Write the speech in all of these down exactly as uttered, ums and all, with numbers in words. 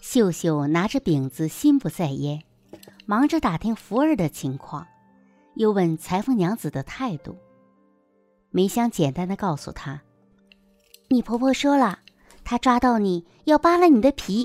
秀秀拿着饼子心不在焉，忙着打听福儿的情况，又问裁缝娘子的态度。梅香简单的告诉她，你婆婆说了，她抓到你要扒了你的皮。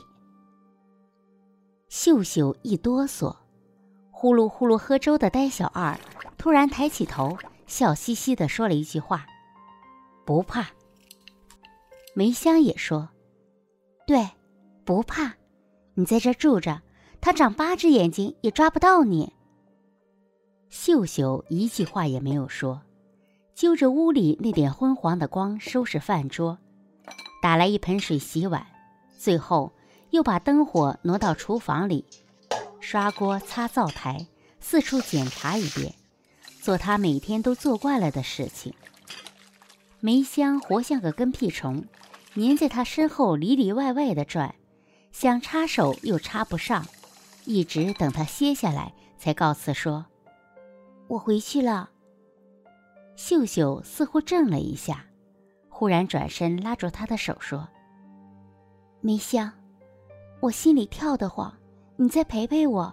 秀秀一哆嗦，呼噜呼噜喝粥的呆小二突然抬起头，笑嘻嘻地说了一句话，不怕。梅香也说，对，不怕，你在这住着，他长八只眼睛也抓不到你。秀秀一句话也没有说，就着屋里那点昏黄的光收拾饭桌，打来一盆水洗碗，最后又把灯火挪到厨房里，刷锅擦灶台，四处检查一遍，做她每天都做惯了的事情。梅香活像个跟屁虫，黏在她身后里里外外的转，想插手又插不上，一直等她歇下来才告辞说，我回去了。秀秀似乎怔了一下，忽然转身拉住她的手说，梅香，我心里跳得慌，你再陪陪我。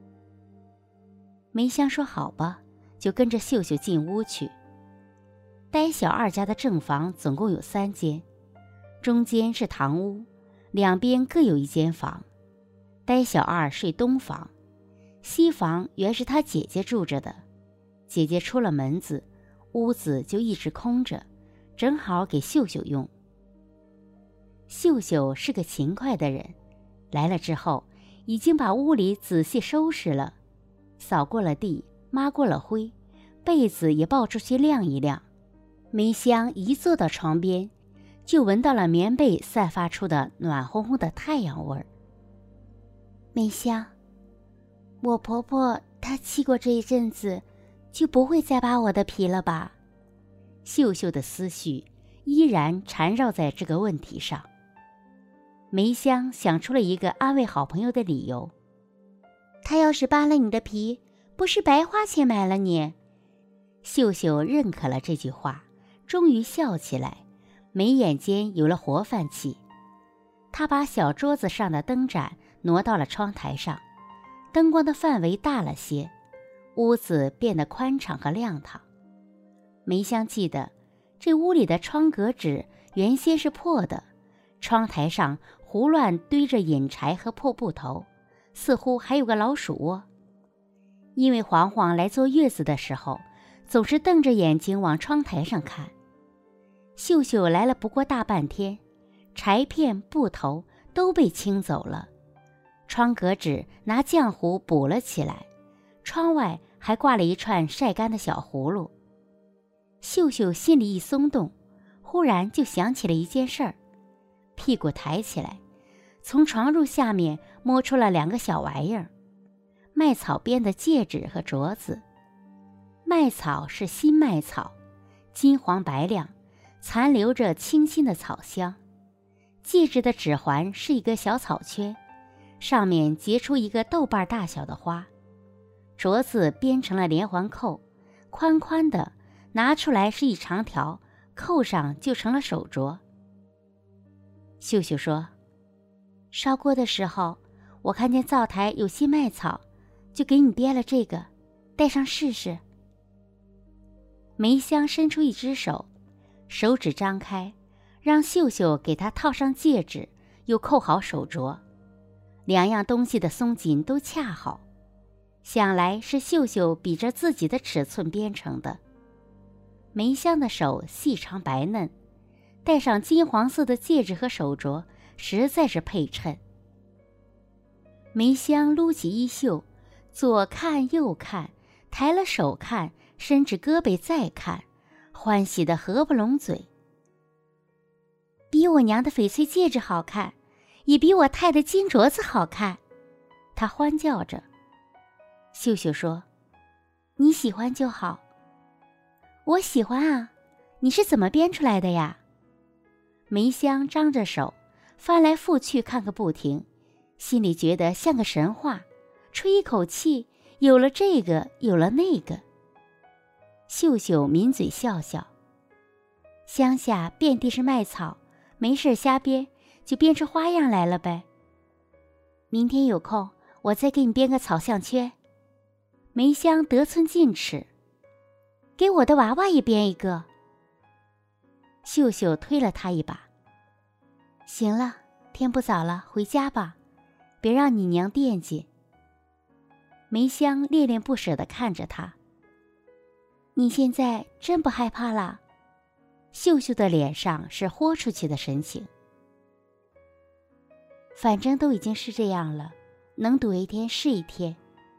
梅香说好吧，就跟着秀秀进屋去。呆小二家的正房总共有三间，中间是堂屋，两边各有一间房。呆小二睡东房，西房原是他姐姐住着的，姐姐出了门子，屋子就一直空着，正好给秀秀用。秀秀是个勤快的人，来了之后已经把屋里仔细收拾了，扫过了地，抹过了灰，被子也抱出去晾一晾。梅香一坐到床边，就闻到了棉被散发出的暖烘烘的太阳味儿。梅香，我婆婆她气过这一阵子，就不会再扒我的皮了吧？秀秀的思绪依然缠绕在这个问题上。梅香想出了一个安慰好朋友的理由，她要是扒了你的皮，不是白花钱买了你？秀秀认可了这句话，终于笑起来，眉眼间有了活泛气。她把小桌子上的灯盏挪到了窗台上，灯光的范围大了些，屋子变得宽敞和亮堂。梅香记得，这屋里的窗格纸原先是破的，窗台上胡乱堆着引柴和破布头，似乎还有个老鼠窝。因为黄黄来坐月子的时候，总是瞪着眼睛往窗台上看。秀秀来了不过大半天，柴片布头都被清走了，窗格纸拿浆糊补了起来，窗外还挂了一串晒干的小葫芦。秀秀心里一松动，忽然就想起了一件事儿，屁股抬起来，从床褥下面摸出了两个小玩意儿，麦草编的戒指和镯子。麦草是新麦草，金黄白亮，残留着清新的草香。戒指的指环是一个小草圈，上面结出一个豆瓣大小的花。镯子编成了连环扣，宽宽的，拿出来是一长条，扣上就成了手镯。秀秀说，烧锅的时候，我看见灶台有新麦草，就给你编了这个，戴上试试。梅香伸出一只手，手指张开，让秀秀给她套上戒指，又扣好手镯，两样东西的松紧都恰好，想来是秀秀比着自己的尺寸编成的。梅香的手细长白嫩，戴上金黄色的戒指和手镯，实在是配衬。梅香撸起衣袖，左看右看，抬了手看，伸直胳膊再看，欢喜得合不拢嘴。比我娘的翡翠戒指好看，也比我太的金镯子好看，她欢叫着。秀秀说，你喜欢就好。我喜欢啊，你是怎么编出来的呀？梅香张着手，翻来覆去看个不停，心里觉得像个神话，吹一口气，有了这个，有了那个。秀秀抿嘴笑笑，乡下遍地是麦草，没事瞎编，就编出花样来了呗。 明天有空，我再给你编个草项圈。梅香得寸进尺，给我的娃娃也编一个。秀秀推了他一把，行了，天不早了，回家吧，别让你娘惦记。梅香恋恋不舍地看着他，你现在真不害怕啦？秀秀的脸上是豁出去的神情。反正都已经是这样了，能躲一天是一天。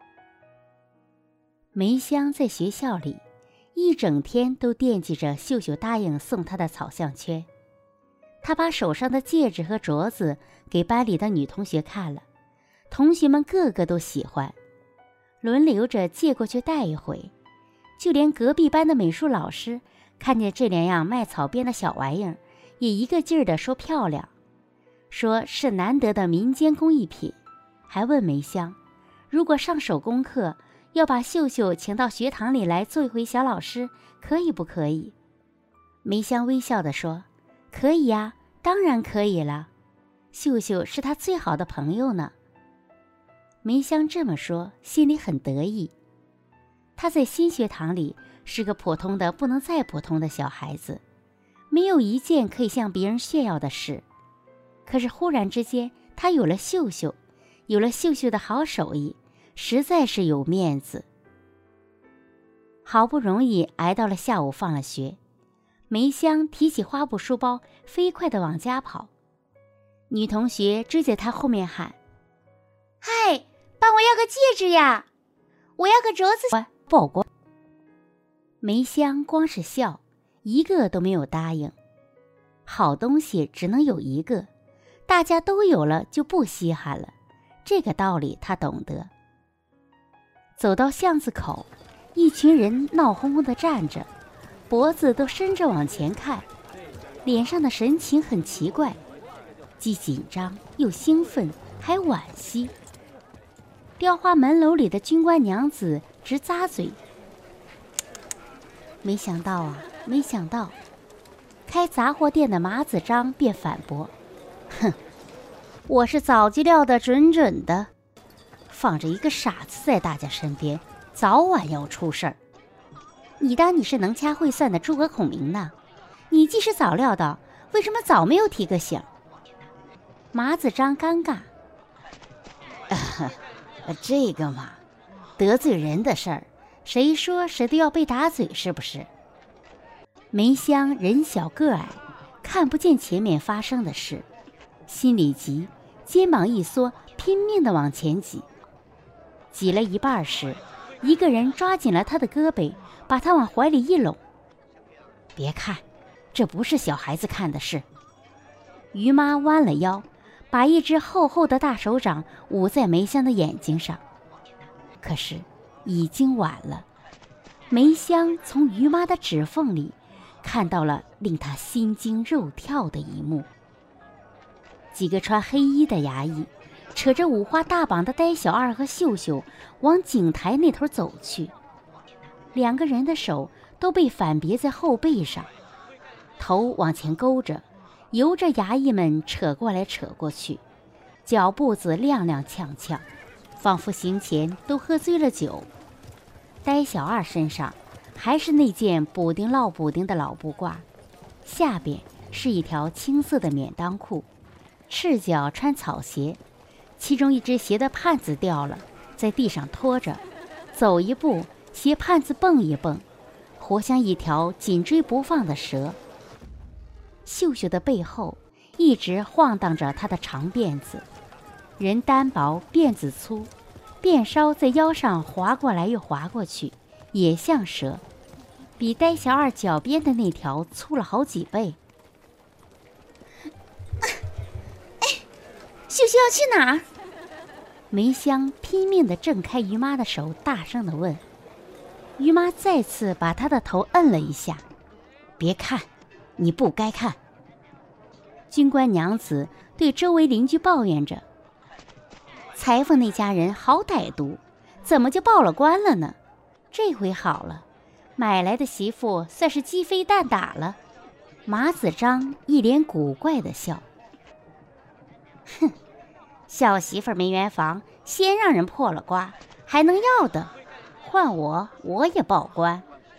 梅香在学校里一整天都惦记着秀秀答应送她的草项圈。她把手上的戒指和镯子给班里的女同学看了，同学们个个都喜欢，轮流着借过去戴一回。就连隔壁班的美术老师看见这两样卖草编的小玩意儿，也一个劲儿地说漂亮，说是难得的民间工艺品，还问梅香，如果上手工课要把秀秀请到学堂里来做一回小老师，可以不可以？梅香微笑地说，可以呀，当然可以了，秀秀是她最好的朋友呢。梅香这么说，心里很得意。她在新学堂里是个普通的不能再普通的小孩子，没有一件可以向别人炫耀的事。可是忽然之间，她有了秀秀，有了秀秀的好手艺，实在是有面子。好不容易挨到了下午放了学，梅香提起花布书包，飞快地往家跑。女同学追在她后面喊，嗨，帮我要个戒指呀，我要个镯子。报光。梅香光是笑，一个都没有答应。好东西只能有一个，大家都有了就不稀罕了，这个道理她懂得。走到巷子口，一群人闹哄哄地站着，脖子都伸着往前看，脸上的神情很奇怪，既紧张又兴奋，还惋惜。雕花门楼里的军官娘子直咂嘴，没想到啊，没想到。开杂货店的马子章便反驳，哼，我是早就料得准准的，放着一个傻子在大家身边，早晚要出事儿。你当你是能掐会算的诸葛孔明呢？你既是早料到，为什么早没有提个醒？马子章尴尬，啊这个嘛，得罪人的事儿，谁说谁都要被打嘴是不是？梅香人小个矮，看不见前面发生的事，心里急，肩膀一缩，拼命地往前挤。挤了一半时，一个人抓紧了他的胳膊，把他往怀里一拢。别看，这不是小孩子看的事。于妈弯了腰，把一只厚厚的大手掌捂在梅香的眼睛上。可是已经晚了，梅香从于妈的指缝里看到了令她心惊肉跳的一幕。几个穿黑衣的衙役扯着五花大绑的呆小二和秀秀往井台那头走去，两个人的手都被反别在后背上，头往前勾着，由着衙役们扯过来扯过去，脚步子踉踉跄跄，仿佛行前都喝醉了酒。呆小二身上还是那件补丁落补丁的老布褂，下边是一条青色的免裆裤，赤脚穿草鞋，其中一只鞋的帕子掉了，在地上拖着，走一步鞋帕子蹦一蹦，活像一条紧追不放的蛇。秀秀的背后一直晃荡着她的长辫子，人单薄辫子粗，辫梢在腰上滑过来又滑过去，也像蛇，比呆小二脚边的那条粗了好几倍。哎，秀秀要去哪儿？梅香拼命地挣开于妈的手，大声地问。于妈再次把她的头摁了一下，别看，你不该看。军官娘子对周围邻居抱怨着，裁缝那家人好歹毒，怎么就报了官了呢？这回好了，买来的媳妇算是鸡飞蛋打了。马子章一脸古怪的笑，哼， 小媳妇没圆房，先让人破了瓜，还能要的？换我，我也报官。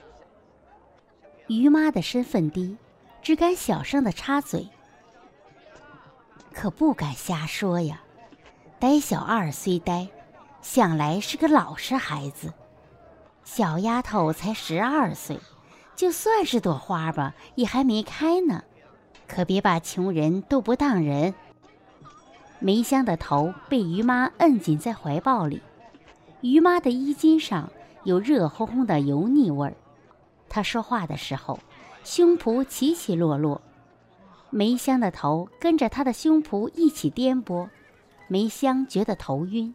于妈的身份低，只敢小声的插嘴，可不敢瞎说呀。呆小二虽呆，想来是个老实孩子。小丫头才十二岁，就算是朵花吧，也还没开呢。可别把穷人都不当人。梅香的头被于妈摁紧在怀抱里，于妈的衣襟上有热烘烘的油腻味儿。她说话的时候，胸脯起起落落，梅香的头跟着她的胸脯一起颠簸，梅香觉得头晕。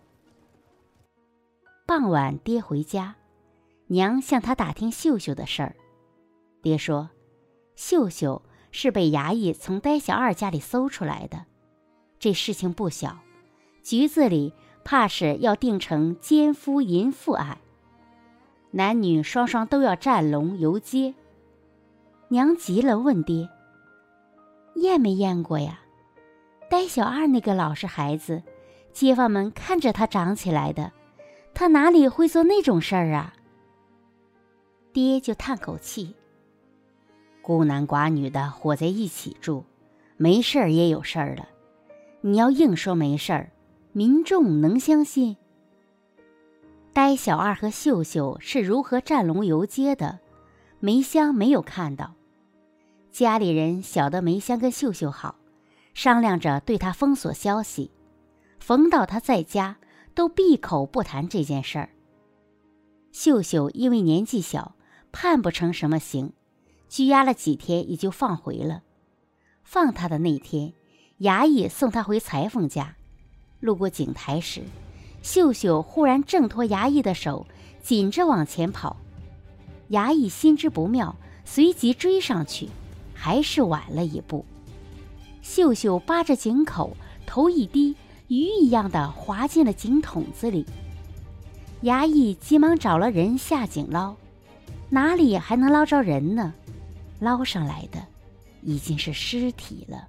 傍晚，爹回家，娘向他打听秀秀的事儿。爹说，秀秀是被衙役从呆小二家里搜出来的，这事情不小，局子里怕是要定成奸夫淫妇案，男女双双都要站笼游街。娘急了，问爹：验没验过呀？呆小二那个老实孩子，街坊们看着他长起来的，他哪里会做那种事儿啊？爹就叹口气：孤男寡女的活在一起住，没事儿也有事儿了。你要硬说没事儿，民众能相信？呆小二和秀秀是如何站笼游街的，梅香没有看到。家里人晓得梅香跟秀秀好，商量着对她封锁消息，逢到她在家都闭口不谈这件事儿。秀秀因为年纪小，判不成什么刑，拘押了几天也就放回了。放他的那天，衙役送他回裁缝家，路过井台时，秀秀忽然挣脱衙役的手，紧着往前跑。衙役心知不妙，随即追上去，还是晚了一步。秀秀扒着井口，头一低，鱼一样的滑进了井筒子里。衙役急忙找了人下井捞，哪里还能捞着人呢？捞上来的已经是尸体了。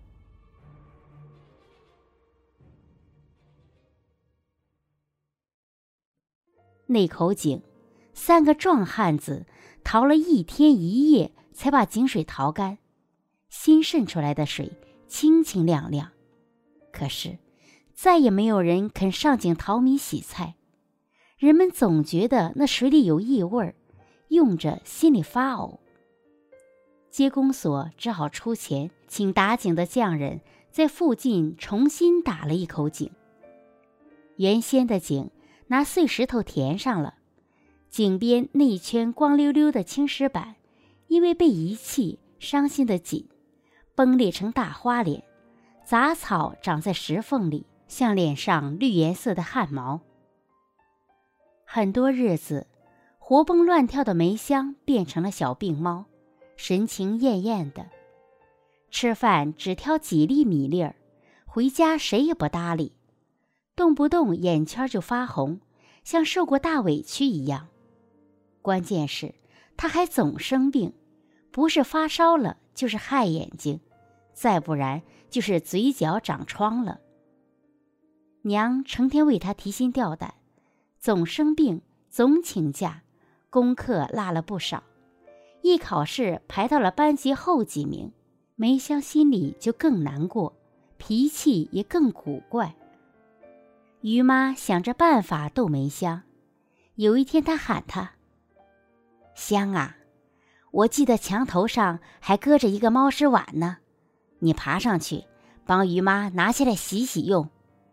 那口井，三个壮汉子淘了一天一夜才把井水淘干，新渗出来的水清清亮亮。可是再也没有人肯上井淘米洗菜，人们总觉得那水里有异味，用着心里发呕。街公所只好出钱请打井的匠人在附近重新打了一口井。原先的井拿碎石头填上了，井边那一圈光溜溜的青石板因为被遗弃伤心的紧，崩裂成大花脸，杂草长在石缝里，像脸上绿颜色的汗毛。很多日子，活蹦乱跳的梅香变成了小病猫，神情艳艳的，吃饭只挑几粒米粒儿，回家谁也不搭理，动不动眼圈就发红，像受过大委屈一样。关键是他还总生病，不是发烧了就是害眼睛，再不然就是嘴角长疮了。娘成天为他提心吊胆，总生病，总请假，功课落了不少，一考试排到了班级后几名，梅香心里就更难过，脾气也更古怪。于妈想着办法逗梅香，有一天她喊她：香啊，我记得墙头上还搁着一个猫屎碗呢，你爬上去帮于妈拿下来洗洗用。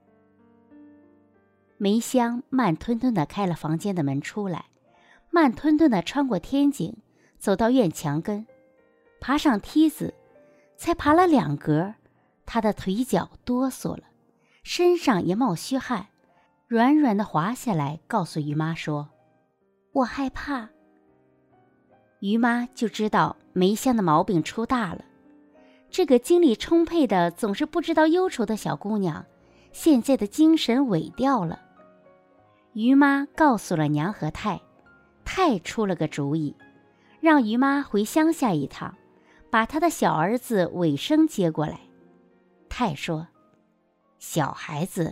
梅香慢吞吞地开了房间的门出来，慢吞吞地穿过天井，走到院墙根，爬上梯子，才爬了两格，她的腿脚哆嗦了，身上也冒虚汗，软软地滑下来，告诉于妈说：我害怕。于妈就知道梅香的毛病出大了，这个精力充沛的总是不知道忧愁的小姑娘，现在的精神萎掉了。于妈告诉了娘和太，太出了个主意，让于妈回乡下一趟，把她的小儿子尾生接过来。太说：小孩子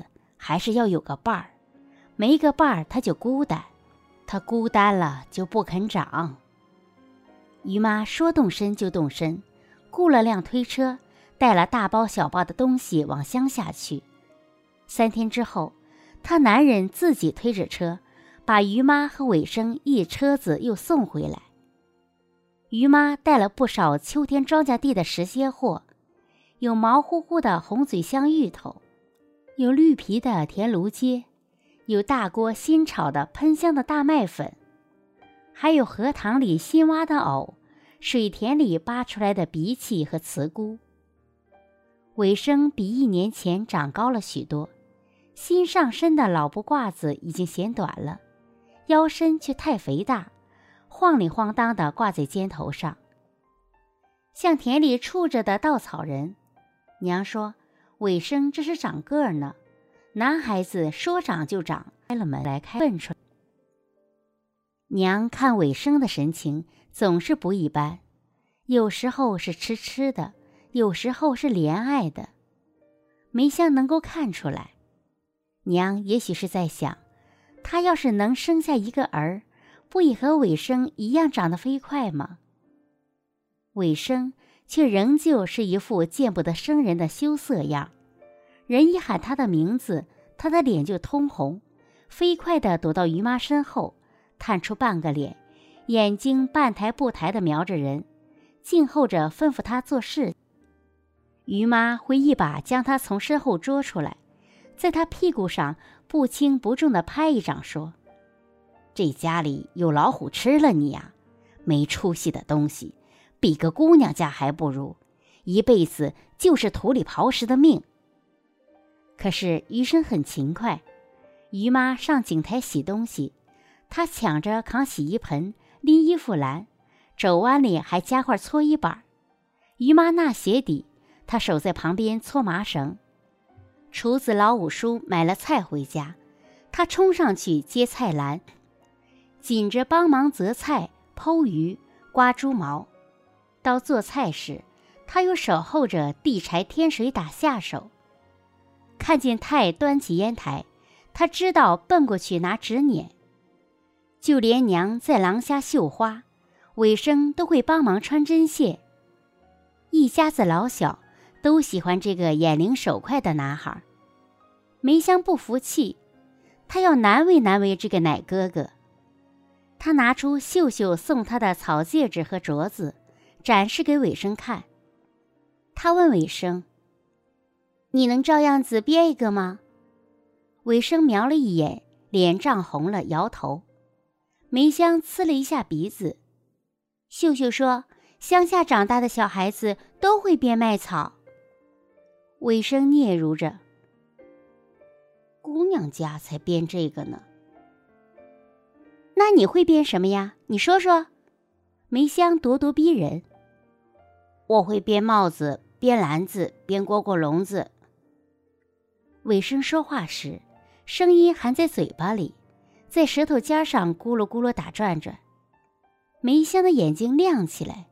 还是要有个伴儿，没个伴儿他就孤单，他孤单了就不肯长。于妈说动身就动身，雇了辆推车，带了大包小包的东西往乡下去。三天之后，她男人自己推着车，把于妈和伟生一车子又送回来。于妈带了不少秋天庄稼地的时歇货，有毛乎乎的红嘴香芋头，有绿皮的田芦秸，有大锅新炒的喷香的大麦粉，还有荷塘里新挖的藕，水田里扒出来的荸荠和茨菇。伟生比一年前长高了许多，新上身的老布褂子已经显短了，腰身却太肥大，晃里晃荡地挂在肩头上，像田里杵着的稻草人。娘说伟生这是长个儿呢，男孩子说长就长。开了门来开问出来。娘看伟生的神情总是不一般，有时候是痴痴的，有时候是怜爱的，梅香能够看出来。娘也许是在想，他要是能生下一个儿，不也和伟生一样长得飞快吗？伟生却仍旧是一副见不得生人的羞涩样，人一喊他的名字，他的脸就通红，飞快地躲到于妈身后，探出半个脸，眼睛半抬不抬地瞄着人，静候着吩咐他做事。于妈会一把将他从身后捉出来，在他屁股上不轻不重地拍一掌，说：这家里有老虎吃了你呀，没出息的东西，比个姑娘家还不如，一辈子就是土里刨食的命。可是余生很勤快，于妈上井台洗东西，他抢着扛洗衣盆，拎衣服篮，肘弯里还加块搓衣板。于妈纳鞋底，他守在旁边搓麻绳。厨子老五叔买了菜回家，他冲上去接菜篮，紧着帮忙择菜、剖鱼、刮猪毛。到做菜时，他又守候着递柴添水打下手。看见太端起烟台，他知道奔过去拿纸捻。就连娘在廊下绣花，伟生都会帮忙穿针线。一家子老小都喜欢这个眼灵手快的男孩。梅香不服气，他要难为难为这个奶哥哥。他拿出秀秀送他的草戒指和镯子，展示给伟生看。他问伟生：你能照样子编一个吗？伟生瞄了一眼，脸涨红了，摇头。梅香呲了一下鼻子。秀秀说，乡下长大的小孩子都会编麦草。伟生嗫嚅着，姑娘家才编这个呢。那你会编什么呀？你说说。梅香咄咄逼人。我会编帽子，编篮子，编蝈蝈笼子。伟生说话时，声音含在嘴巴里，在舌头尖上咕噜咕噜打转转。梅香的眼睛亮起来。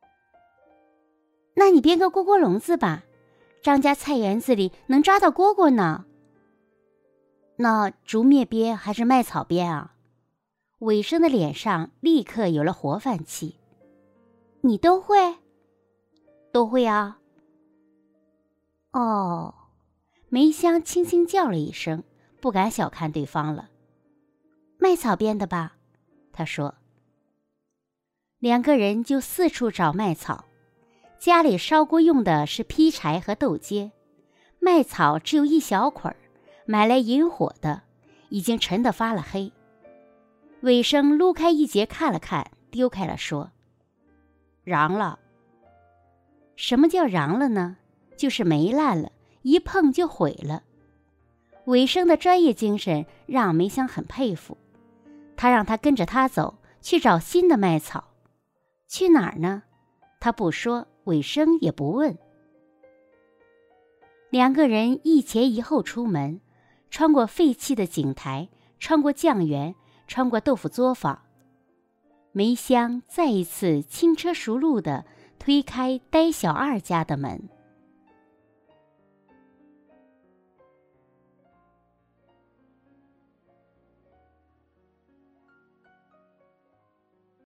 那你编个蝈蝈笼子吧，张家菜园子里能抓到蝈蝈呢。那竹篾编还是麦草编啊？伟生的脸上立刻有了活泛气。你都会？都会啊。哦，梅香轻轻叫了一声，不敢小看对方了。麦草编的吧？他说。两个人就四处找麦草。家里烧锅用的是劈柴和豆秸，麦草只有一小捆儿，买来引火的，已经沉得发了黑。伟生撸开一截看了看，丢开了说：瓤了。什么叫瓤了呢？就是霉烂了，一碰就毁了。伟生的专业精神让梅香很佩服，他让他跟着他走，去找新的麦草。去哪儿呢？他不说，伟生也不问。两个人一前一后出门，穿过废弃的井台，穿过酱园，穿过豆腐作坊。梅香再一次轻车熟路地推开呆小二家的门。